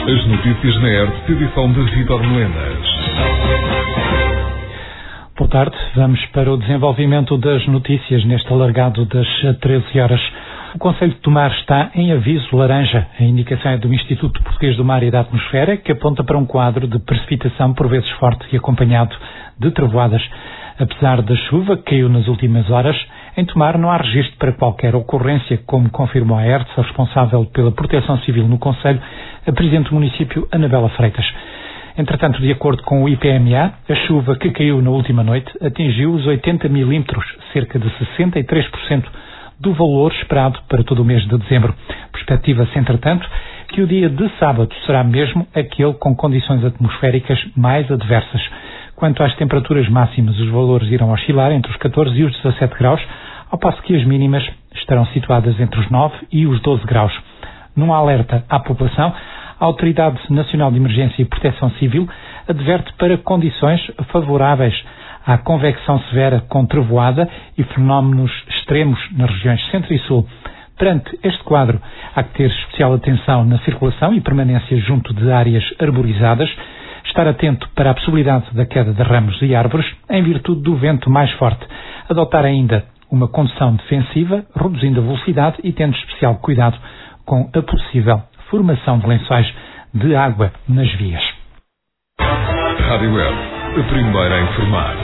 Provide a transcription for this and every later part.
As notícias na ERTE, edição de Vítor Melenas. Boa tarde, vamos para o desenvolvimento das notícias neste alargado das 13 horas. O Concelho de Tomar está em aviso laranja. A indicação é do Instituto Português do Mar e da Atmosfera, que aponta para um quadro de precipitação por vezes forte e acompanhado de trovoadas. Apesar da chuva que caiu nas últimas horas, em Tomar não há registro para qualquer ocorrência, como confirmou a ERTE, a responsável pela Proteção Civil no Concelho, a Presidente do município, Anabela Freitas. Entretanto, de acordo com o IPMA, a chuva que caiu na última noite atingiu os 80 milímetros, cerca de 63% do valor esperado para todo o mês de dezembro. Perspectiva-se, entretanto, que o dia de sábado será mesmo aquele com condições atmosféricas mais adversas. Quanto às temperaturas máximas, os valores irão oscilar entre os 14 e os 17 graus, ao passo que as mínimas estarão situadas entre os 9 e os 12 graus. Num alerta à população, a Autoridade Nacional de Emergência e Proteção Civil adverte para condições favoráveis à convecção severa com trovoada e fenómenos extremos nas regiões centro e sul. Perante este quadro, há que ter especial atenção na circulação e permanência junto de áreas arborizadas, estar atento para a possibilidade da queda de ramos e árvores em virtude do vento mais forte, adotar ainda uma condução defensiva, reduzindo a velocidade e tendo especial cuidado com a possível formação de lençóis de água nas vias. Rádio ERTE, a primeira a informar.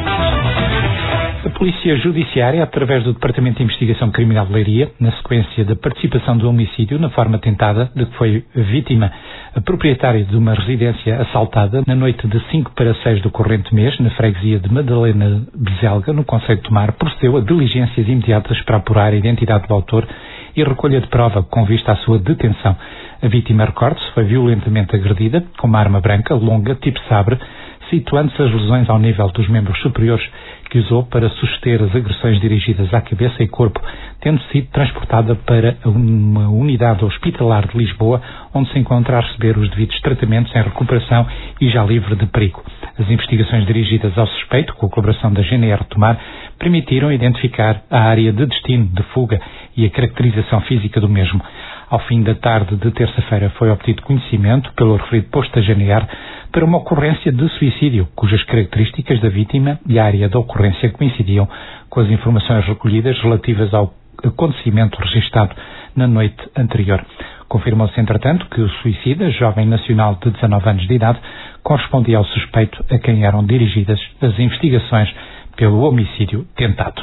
A Polícia Judiciária, através do Departamento de Investigação Criminal de Leiria, na sequência da participação do homicídio na forma tentada de que foi vítima a proprietária de uma residência assaltada na noite de 5 para 6 do corrente mês, na freguesia de Madalena Bezelga, no concelho de Tomar, procedeu a diligências imediatas para apurar a identidade do autor e recolha de prova com vista à sua detenção. A vítima, recorde-se, foi violentamente agredida com uma arma branca, longa, tipo sabre, situando-se as lesões ao nível dos membros superiores, que usou para suster as agressões dirigidas à cabeça e corpo, tendo sido transportada para uma unidade hospitalar de Lisboa, onde se encontra a receber os devidos tratamentos em recuperação e já livre de perigo. As investigações dirigidas ao suspeito, com a colaboração da GNR Tomar, permitiram identificar a área de destino de fuga e a caracterização física do mesmo. Ao fim da tarde de terça-feira foi obtido conhecimento, pelo referido posto da GNR, para uma ocorrência de suicídio, cujas características da vítima e a área da ocorrência coincidiam com as informações recolhidas relativas ao acontecimento registado na noite anterior. Confirmou-se, entretanto, que o suicida, jovem nacional de 19 anos de idade, correspondia ao suspeito a quem eram dirigidas as investigações pelo homicídio tentado.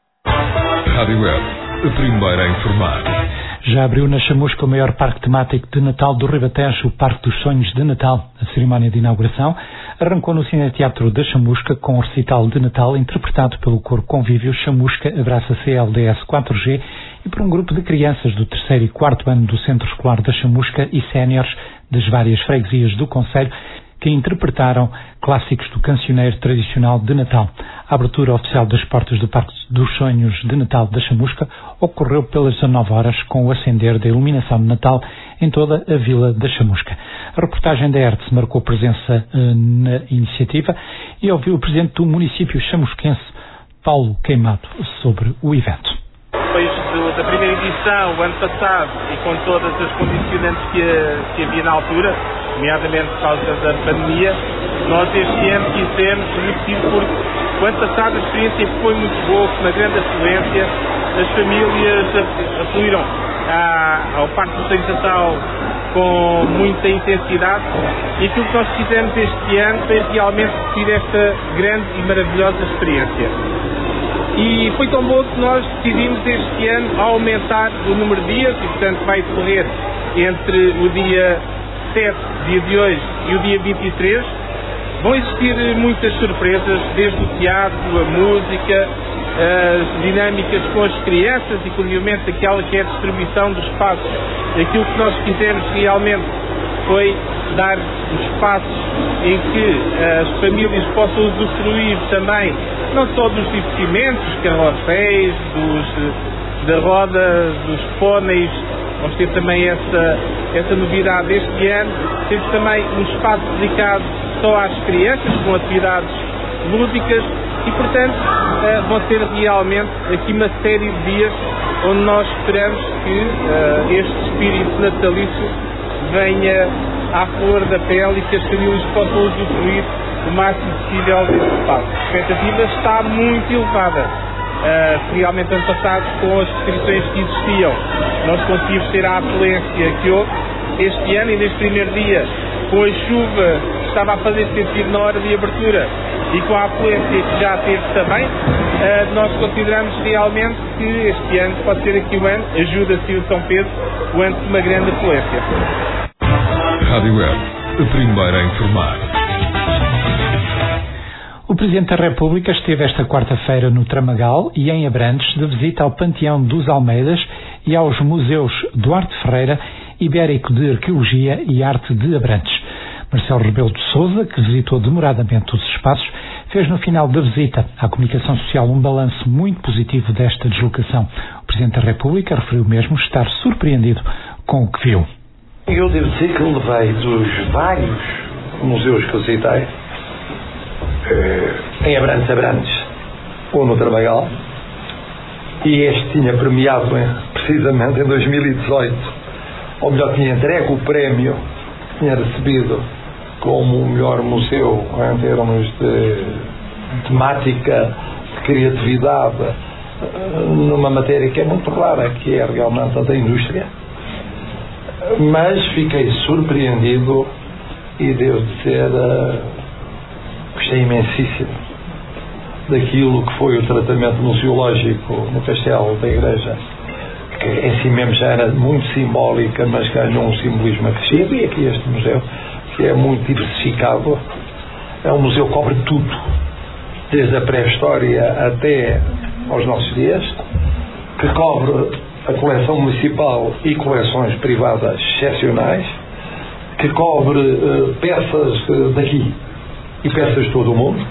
Rádio ERTE, a primeira a informar. Já abriu na Chamusca o maior parque temático de Natal do Ribatejo, o Parque dos Sonhos de Natal. A cerimónia de inauguração arrancou no Cineteatro da Chamusca com um recital de Natal interpretado pelo coro Convívio Chamusca Abraça CLDS 4G e por um grupo de crianças do 3º e 4º ano do Centro Escolar da Chamusca e séniores das várias freguesias do concelho, que interpretaram clássicos do cancioneiro tradicional de Natal. A abertura oficial das portas do Parque dos Sonhos de Natal da Chamusca ocorreu pelas 19 horas com o acender da iluminação de Natal em toda a vila da Chamusca. A reportagem da ERTE marcou presença na iniciativa e ouviu o presidente do município chamusquense, Paulo Queimado, sobre o evento. Depois da primeira edição, o ano passado, e com todas as condicionantes que havia na altura, nomeadamente por causa da pandemia, nós este ano quisemos repetir porque o ano passado a experiência foi muito boa, com uma grande afluência, as famílias afluíram ao Parque do Sonhos de Natal com muita intensidade e aquilo que nós fizemos este ano foi realmente repetir esta grande e maravilhosa experiência. E foi tão bom que nós decidimos este ano aumentar o número de dias e, portanto, vai decorrer entre o dia 7, dia de hoje, e o dia 23. Vão existir muitas surpresas, desde o teatro, a música, as dinâmicas com as crianças e, curiosamente, aquela que é a distribuição dos espaços. Aquilo que nós fizemos realmente foi dar espaços em que as famílias possam usufruir também, não só dos divertimentos, dos carrosséis, da roda, dos póneis. Vamos ter também essa novidade este ano. Temos também um espaço dedicado só às crianças, com atividades lúdicas e, portanto, vão ter realmente aqui uma série de dias onde nós esperamos que este espírito natalício venha à flor da pele e que as famílias possam usufruir o máximo possível desse espaço. A expectativa está muito elevada. Realmente, ano passado, com as restrições que existiam, nós conseguimos ter a afluência que houve. Este ano, e neste primeiro dia, com a chuva que estava a fazer sentido na hora de abertura e com a afluência que já teve também, nós consideramos realmente que este ano pode ser aqui o ano, ajuda-se o São Pedro, o ano de uma grande afluência. Rádio Web, a primeira a informar. O Presidente da República esteve esta quarta-feira no Tramagal e em Abrantes de visita ao Panteão dos Almeidas e aos museus Duarte Ferreira, Ibérico de Arqueologia e Arte de Abrantes. Marcelo Rebelo de Sousa, que visitou demoradamente os espaços, fez no final da visita à comunicação social um balanço muito positivo desta deslocação. O Presidente da República referiu mesmo estar surpreendido com o que viu. Eu devo dizer que levei dos vários museus que eu visitei, em Abrantes ou no Tramagal, e este tinha premiado precisamente em 2018, ou melhor, tinha entregue o prémio, tinha recebido como o melhor museu em termos de temática, de criatividade, numa matéria que é muito rara, que é realmente a da indústria. Mas fiquei surpreendido e devo dizer, gostei imensíssimo daquilo que foi o tratamento museológico no Castelo da Igreja, que em si mesmo já era muito simbólica, mas ganhou um simbolismo acrescido. E aqui este museu, que é muito diversificado, é um museu que cobre tudo, desde a pré-história até aos nossos dias, que cobre a coleção municipal e coleções privadas excepcionais, que cobre peças daqui e peças de todo o mundo,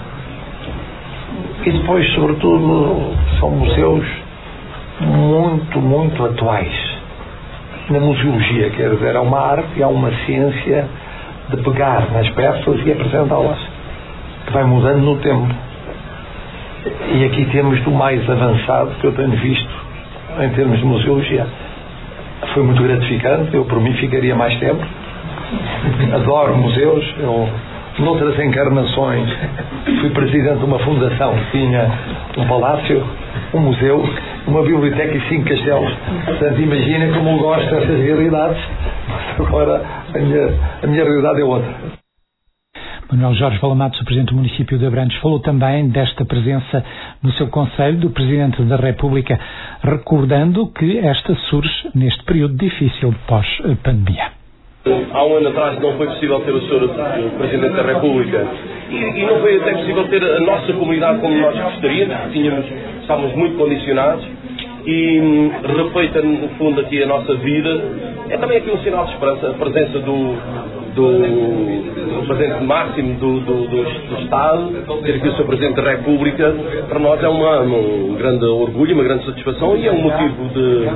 e depois, sobretudo, são museus muito, muito atuais na museologia, quer dizer, há uma arte e há uma ciência de pegar nas peças e apresentá-las, que vai mudando no tempo. E aqui temos do mais avançado que eu tenho visto em termos de museologia. Foi muito gratificante, eu por mim ficaria mais tempo. Adoro museus. Eu, noutras encarnações, fui presidente de uma fundação que tinha um palácio, um museu, uma biblioteca e 5 castelos. Portanto, imagina como eu gosto dessas realidades. Agora, a minha realidade é outra. Manuel Jorge Valamatos, o Presidente do município de Abrantes, falou também desta presença no seu Conselho do Presidente da República, recordando que esta surge neste período difícil pós-pandemia. Há um ano atrás não foi possível ter o Sr. Presidente da República e não foi até possível ter a nossa comunidade como nós gostaríamos, estávamos muito condicionados e refeita no fundo aqui a nossa vida. É também aqui um sinal de esperança, a presença do Presidente máximo do Estado, ter aqui o Sr. Presidente da República, para nós é um grande orgulho, uma grande satisfação e é um motivo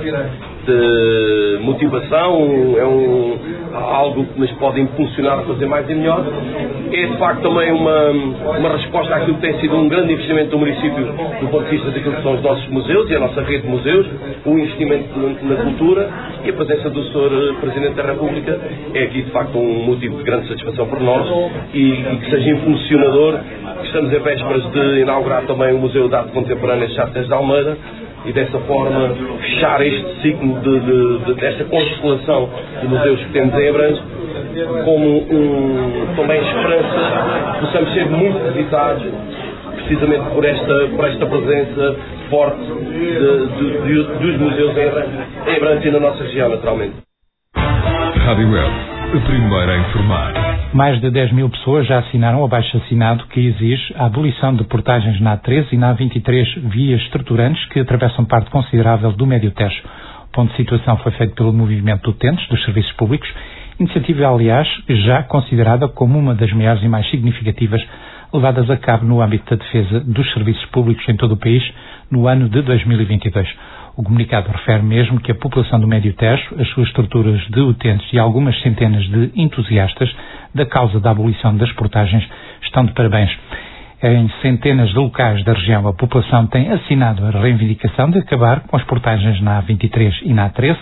de motivação, algo que nos pode impulsionar a fazer mais e melhor. É de facto também uma resposta àquilo que tem sido um grande investimento do município do ponto de vista daquilo que são os nossos museus e a nossa rede de museus, o investimento na cultura, e a presença do Sr. Presidente da República é aqui de facto um motivo de grande satisfação para nós e que seja impulsionador. Estamos em vésperas de inaugurar também o Museu de Arte Contemporânea de Chartres de Almeida e dessa forma fechar este ciclo desta constelação de museus que temos em Abrantes como também esperança que possamos ser muito visitados precisamente por esta presença forte dos museus em Abrantes e na nossa região, naturalmente. Rádio Web, a primeira a informar. Mais de 10 mil pessoas já assinaram o abaixo-assinado que exige a abolição de portagens na A13 e na A23 vias estruturantes que atravessam parte considerável do Médio Tejo. O ponto de situação foi feito pelo movimento de utentes dos serviços públicos, iniciativa, aliás, já considerada como uma das maiores e mais significativas levadas a cabo no âmbito da defesa dos serviços públicos em todo o país no ano de 2022. O comunicado refere mesmo que a população do Médio Tejo, as suas estruturas de utentes e algumas centenas de entusiastas da causa da abolição das portagens estão de parabéns. Em centenas de locais da região, a população tem assinado a reivindicação de acabar com as portagens na A23 e na A13,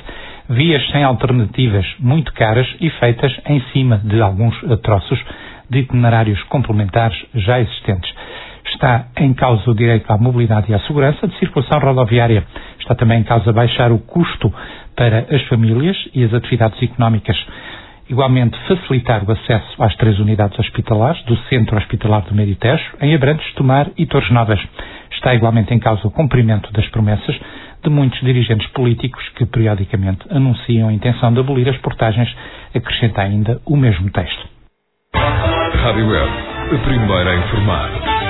Vias sem alternativas, muito caras e feitas em cima de alguns troços de itinerários complementares já existentes. Está em causa o direito à mobilidade e à segurança de circulação rodoviária. Está também em causa baixar o custo para as famílias e as atividades económicas. Igualmente, facilitar o acesso às 3 unidades hospitalares do Centro Hospitalar do Médio Tejo, em Abrantes, Tomar e Torres Novas. Está igualmente em causa o cumprimento das promessas de muitos dirigentes políticos que periodicamente anunciam a intenção de abolir as portagens, acrescenta ainda o mesmo texto. Rádio Web, a primeira a informar.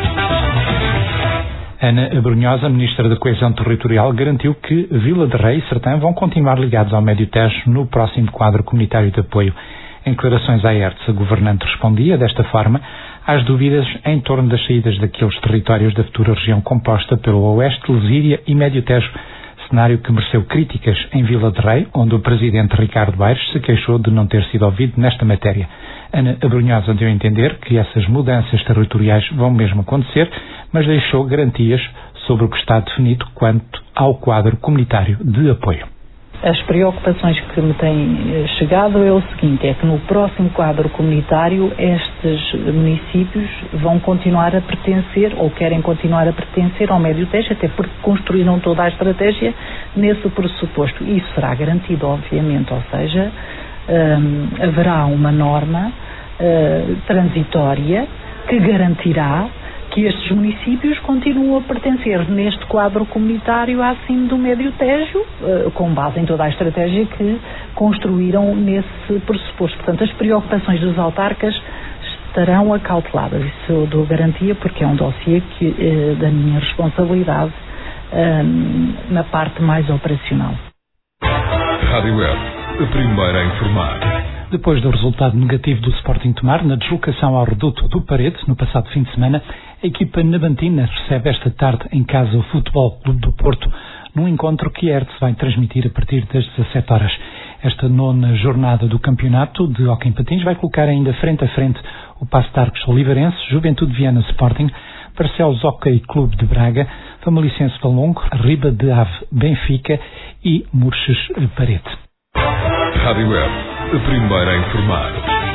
Ana Abrunhosa, Ministra da Coesão Territorial, garantiu que Vila de Rei e Sertã vão continuar ligados ao Médio Tejo no próximo quadro comunitário de apoio. Em declarações à ERTS, a governante respondia desta forma às dúvidas em torno das saídas daqueles territórios da futura região composta pelo Oeste, Lesíria e Médio Tejo, cenário que mereceu críticas em Vila de Rei, onde o Presidente Ricardo Baires se queixou de não ter sido ouvido nesta matéria. Ana Abrunhosa deu a entender que essas mudanças territoriais vão mesmo acontecer, mas deixou garantias sobre o que está definido quanto ao quadro comunitário de apoio. As preocupações que me têm chegado é o seguinte, é que no próximo quadro comunitário estes municípios vão continuar a pertencer, ou querem continuar a pertencer ao Médio Tejo, até porque construíram toda a estratégia nesse pressuposto. Isso será garantido, obviamente, ou seja, haverá uma norma transitória que garantirá que estes municípios continuam a pertencer neste quadro comunitário acima do Médio Tejo, com base em toda a estratégia que construíram nesse pressuposto. Portanto, as preocupações dos autarcas estarão acauteladas. Isso eu dou garantia porque é um dossiê da minha responsabilidade na parte mais operacional. Rádio Web, a primeira a informar. Depois do resultado negativo do Sporting Tomar na deslocação ao reduto do Parede, no passado fim de semana, a equipa nabantina recebe esta tarde em casa o Futebol Clube do Porto, num encontro que a ERTS vai transmitir a partir das 17 horas. Esta 9ª jornada do campeonato de hóquei em patins vai colocar ainda frente a frente o Paço de Arcos Oliveirense, Juventude Viana Sporting, Barcelos Hóquei Clube de Braga, Famalicense Valongo, Riba de Ave Benfica e Murches Parede. Rádio Web, a primeira a informar.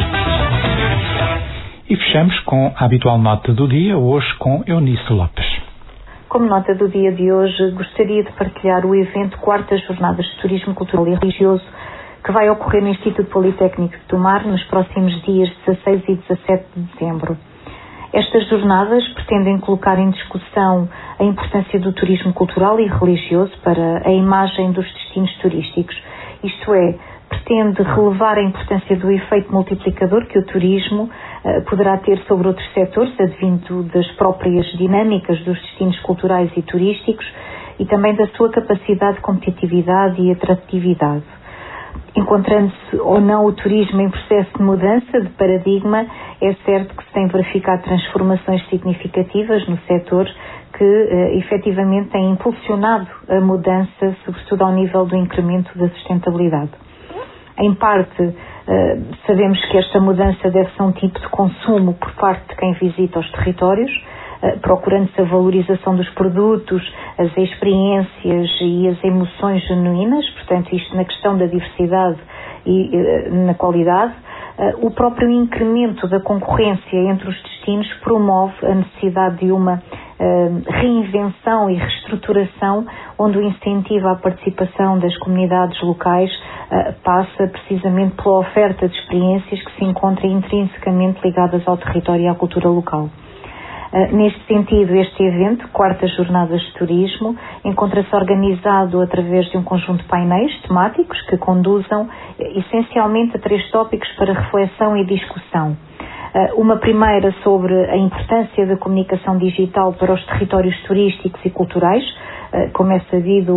E fechamos com a habitual nota do dia, hoje com Eunice Lopes. Como nota do dia de hoje, gostaria de partilhar o evento 4ª Jornadas de Turismo Cultural e Religioso que vai ocorrer no Instituto Politécnico de Tomar nos próximos dias 16 e 17 de dezembro. Estas jornadas pretendem colocar em discussão a importância do turismo cultural e religioso para a imagem dos destinos turísticos, isto é, pretende relevar a importância do efeito multiplicador que o turismo poderá ter sobre outros setores, advindo das próprias dinâmicas dos destinos culturais e turísticos e também da sua capacidade de competitividade e atratividade. Encontrando-se ou não o turismo em processo de mudança de paradigma, é certo que se têm verificado transformações significativas no setor que efetivamente têm impulsionado a mudança, sobretudo ao nível do incremento da sustentabilidade. Em parte, sabemos que esta mudança deve-se a um tipo de consumo por parte de quem visita os territórios, procurando-se a valorização dos produtos, as experiências e as emoções genuínas, portanto, isto na questão da diversidade e na qualidade. O próprio incremento da concorrência entre os destinos promove a necessidade de uma reinvenção e reestruturação, onde o incentivo à participação das comunidades locais passa precisamente pela oferta de experiências que se encontram intrinsecamente ligadas ao território e à cultura local. Neste sentido, este evento, 4ª Jornadas de Turismo, encontra-se organizado através de um conjunto de painéis temáticos que conduzam essencialmente a 3 tópicos para reflexão e discussão. Uma primeira sobre a importância da comunicação digital para os territórios turísticos e culturais. Como é sabido,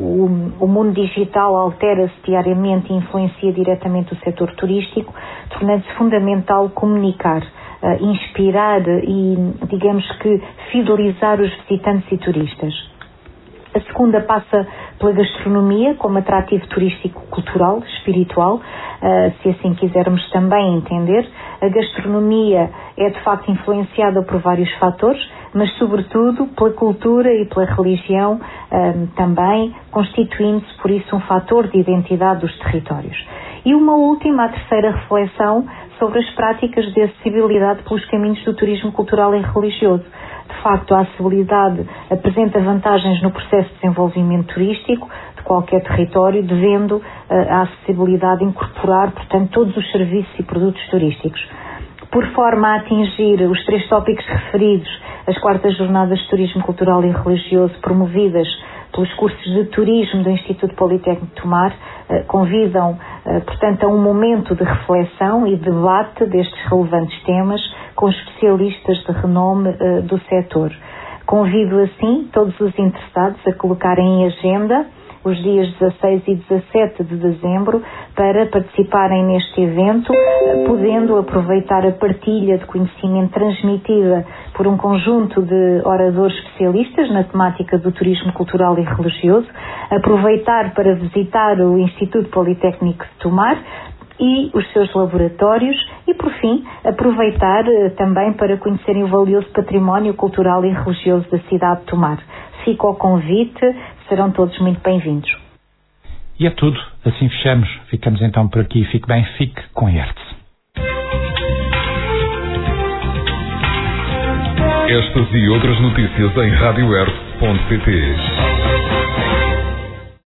o mundo digital altera-se diariamente e influencia diretamente o setor turístico, tornando-se fundamental comunicar, inspirar e, digamos que, fidelizar os visitantes e turistas. A segunda passa pela gastronomia como atrativo turístico, cultural, espiritual, se assim quisermos também entender. A gastronomia é de facto influenciada por vários fatores, mas sobretudo pela cultura e pela religião também, constituindo-se por isso um fator de identidade dos territórios. E uma última, a terceira reflexão sobre as práticas de acessibilidade pelos caminhos do turismo cultural e religioso. De facto, a acessibilidade apresenta vantagens no processo de desenvolvimento turístico de qualquer território, devendo a acessibilidade incorporar, portanto, todos os serviços e produtos turísticos. Por forma a atingir os 3 tópicos referidos, as 4ª Jornadas de Turismo Cultural e Religioso, promovidas pelos cursos de turismo do Instituto Politécnico de Tomar, convidam, portanto, a um momento de reflexão e debate destes relevantes temas com especialistas de renome do setor. Convido, assim, todos os interessados a colocarem em agenda os dias 16 e 17 de dezembro para participarem neste evento, podendo aproveitar a partilha de conhecimento transmitida por um conjunto de oradores especialistas na temática do turismo cultural e religioso, aproveitar para visitar o Instituto Politécnico de Tomar e os seus laboratórios e, por fim, aproveitar também para conhecerem o valioso património cultural e religioso da cidade de Tomar. Fica o convite, serão todos muito bem-vindos. E é tudo, assim fechamos. Ficamos então por aqui. Fique bem, fique com Hertz. Estas e outras notícias em radiohertz.pt.